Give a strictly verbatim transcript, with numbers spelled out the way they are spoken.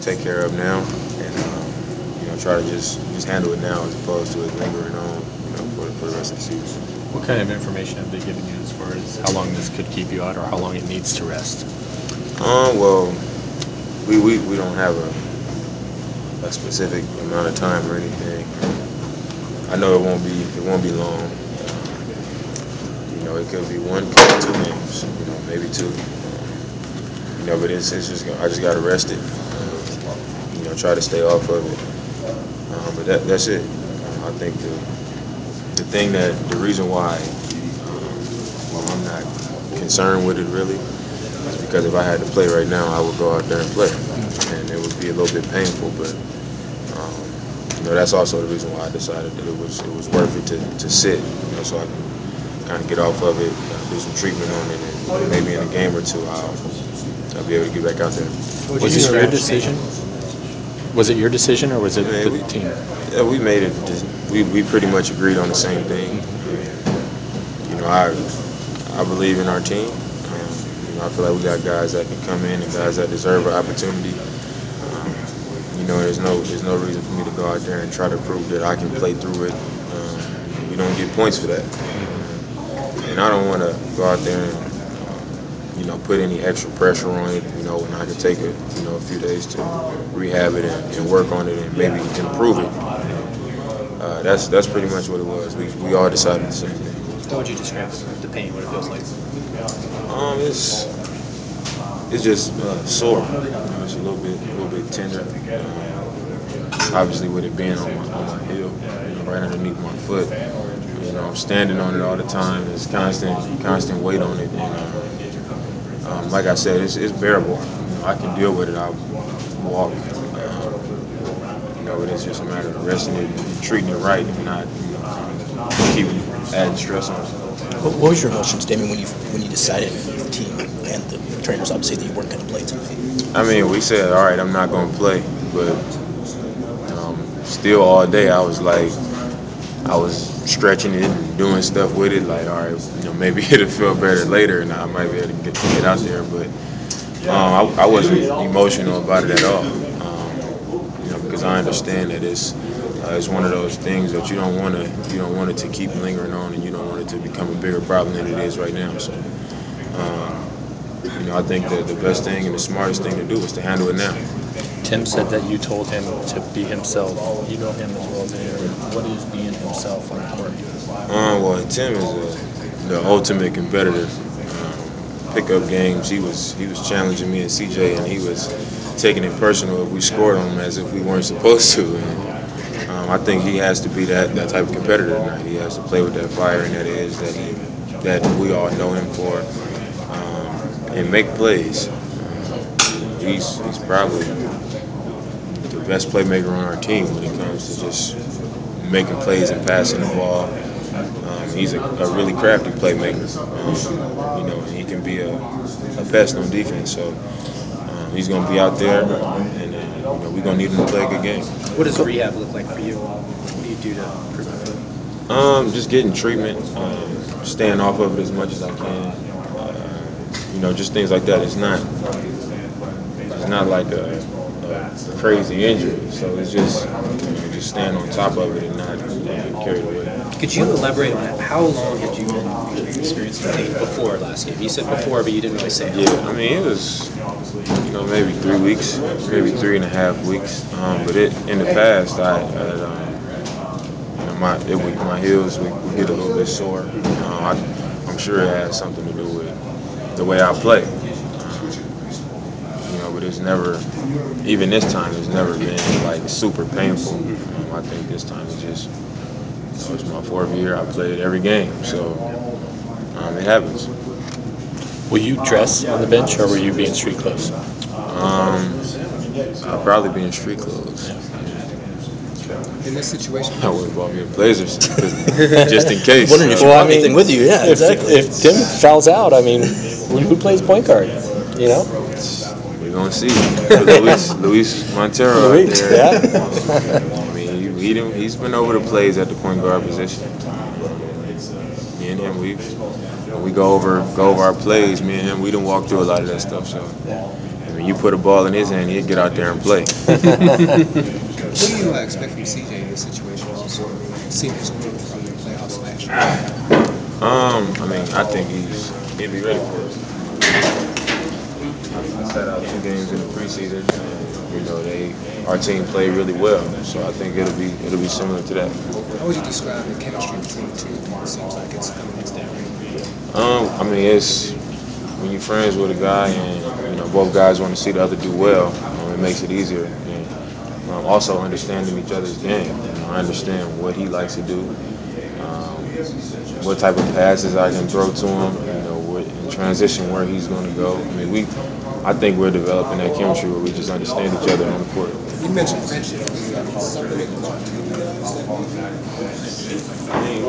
take care of now, and um, you know try to just just handle it now as opposed to it lingering on, you know, for, for the rest of the season. What kind of information have they given you as far as how long this could keep you out or how long it needs to rest? Um, well, we, we, we don't have a, a specific amount of time or anything. I know it won't be it won't be long. You know, it could be one, could be two games. You know, maybe two. You know, but it's it's just I just gotta rest it. You know, try to stay off of it. Um, but that that's it. Uh, I think the the thing that the reason why um, well, I'm not concerned with it really is because if I had to play right now, I would go out there and play, and it would be a little bit painful. But um, you know, that's also the reason why I decided that it was it was worth it to, to sit. You know, so I can kind of get off of it, uh, do some treatment on it, and maybe in a game or two, I'll I'll be able to get back out there. Was it your decision? Was it your decision or was it Man, the we, team? yeah, we made it. We we pretty much agreed on the same thing. You know, I I believe in our team. Um, you know, I feel like we got guys that can come in and guys that deserve an opportunity. Um, you know, there's no there's no reason for me to go out there and try to prove that I can play through it. Um, we don't get points for that, and I don't want to go out there and you know put any extra pressure on it. You know, when I could take a you know a few days to rehab it and, and work on it and maybe improve it. Uh, that's that's pretty much what it was. We we all decided the same thing. How would you describe the pain? What it feels like? Um, it's it's just uh, sore. You know, it's a little bit a little bit tender. Um, obviously, with it being on my on my heel, you know, right underneath my foot. You know, I'm standing on it all the time. There's constant constant weight on it, and uh, um, like I said, it's it's bearable. You know, I can deal with it. I walk. Um, you know, but it's just a matter of resting it and treating it right, and not you know keep adding stress on it. What, what was your emotions, Damien, when you when you decided the team and the trainers obviously that you weren't going to play tonight? I mean, we said, all right, I'm not going to play, but um, still all day I was like, I was stretching it and doing stuff with it. Like, all right, you know, maybe it'll feel better later, and I might be able to get, get out there. But um, I, I wasn't emotional about it at all. Um, you know, because I understand that it's uh, it's one of those things that you don't want to you don't want it to keep lingering on, and you don't want it to become a bigger problem than it is right now. So. Um, You know, I think that the best thing and the smartest thing to do is to handle it now. Tim said that you told him to be himself. You know him as well as anyone. What is being himself on the court? Um, well, Tim is a, the ultimate competitor. Um, pickup games, he was he was challenging me and C J, and he was taking it personal if we scored on him as if we weren't supposed to. And um, I think he has to be that, that type of competitor tonight. He has to play with that fire and that edge that he that we all know him for. Um, and make plays. He's he's probably the best playmaker on our team when it comes to just making plays and passing the ball. Um, he's a, a really crafty playmaker, um, you know, and he can be a, a pest on defense. So um, he's going to be out there, and uh, you know we're going to need him to play a good game. What does rehab look like for you? What do you do to improve the foot? Um, just getting treatment, um, staying off of it as much as I can. Uh, you know, just things like that. It's not it's not like a, a crazy injury, so it's just you know just staying on top of it and not, not getting carried away. Could you elaborate on it? How long had you been experiencing pain before last game? You said before, but you didn't really say. Yeah, I mean it was you know maybe three weeks, maybe three and a half weeks. Um, but it in the past I, I um, you know my it would, my heels would, would get a little bit sore. Uh, I, I'm sure it has something to do with the way I play. You know, but it's never, even this time, it's never been like super painful. Um, I think this time it's just, you know, it's my fourth year. I played every game, so um, it happens. Will you dress on the bench or will you be in street clothes? Um, I'll probably be in street clothes. In this situation, I would have bought me a blazer just in case. Wondering if you Well, I brought mean, anything with you. Yeah, If, exactly. if Tim fouls out, I mean, who, who plays point guard? You know? We're gonna see. Luis, Luis Montero Luis, out there. yeah. I mean, he, he done, he's been over the plays at the point guard position. Me and him, we when we go over go over our plays, me and him, we done walk through a lot of that stuff. So, I mean, you put a ball in his hand, he'd get out there and play. What do you uh, expect from C J in this situation? Also, seeing his growth from the playoffs last year. Um, I mean, I think he's he'll be ready for us. I sat out two games in the preseason, and you know they our team played really well. So I think it'll be it'll be similar to that. How would you describe the chemistry between the two of you? It seems like it's coming into that ring. Um, I mean, it's when you're friends with a guy and you know both guys want to see the other do well. Um, it makes it easier. And um, also understanding each other's game. You know, I understand what he likes to do, um, what type of passes I can throw to him. You know, what, in transition where he's going to go. I mean, we. I think we're developing that chemistry where we just understand each other on the court. You mentioned friendship. Is that something that you want to